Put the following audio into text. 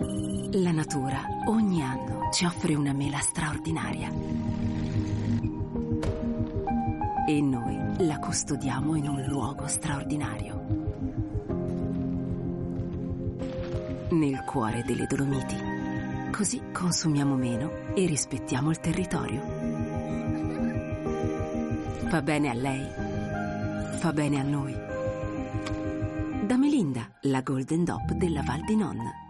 La natura ogni anno ci offre una mela straordinaria e noi la custodiamo in un luogo straordinario, nel cuore delle Dolomiti. Così consumiamo meno e rispettiamo il territorio. Fa bene a lei, fa bene a noi. Da Melinda, la Golden Dop della Val di Non.